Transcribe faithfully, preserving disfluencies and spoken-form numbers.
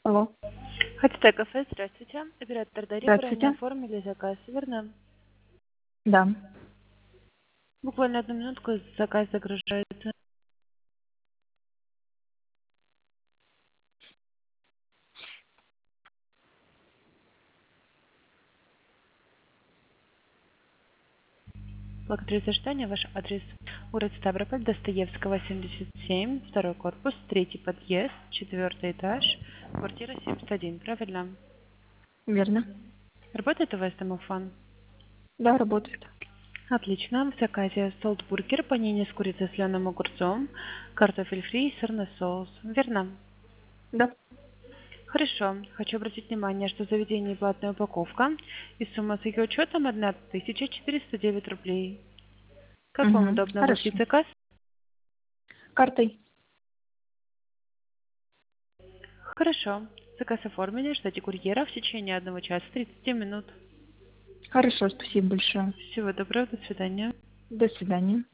Алло. Хотите кафе, здравствуйте. Оператор Дарья, вы ранее Здравствуйте. оформили заказ, верно? Да. Буквально одну минутку, заказ загружается. Благодарю за ожидание. Ваш адрес: город Ставрополь, Достоевского, семьдесят семь, второй корпус, третий подъезд, четвертый этаж, квартира семьдесят один. Правильно? Верно. Работает у вас домофон? Да, работает. Отлично. В заказе солтбургер, панини с курицей, соленым огурцом, картофель фри и сырный соус. Верно? Да. Хорошо. Хочу обратить внимание, что в заведении платная упаковка и сумма с ее учетом одна тысяча четыреста девять рублей. Как вам Угу. удобно оплатить Хорошо. заказ? Картой. Хорошо. Заказ оформлен. Ждите курьера в течение одного часа тридцати минут. Хорошо, спасибо большое. Всего доброго. До свидания. До свидания.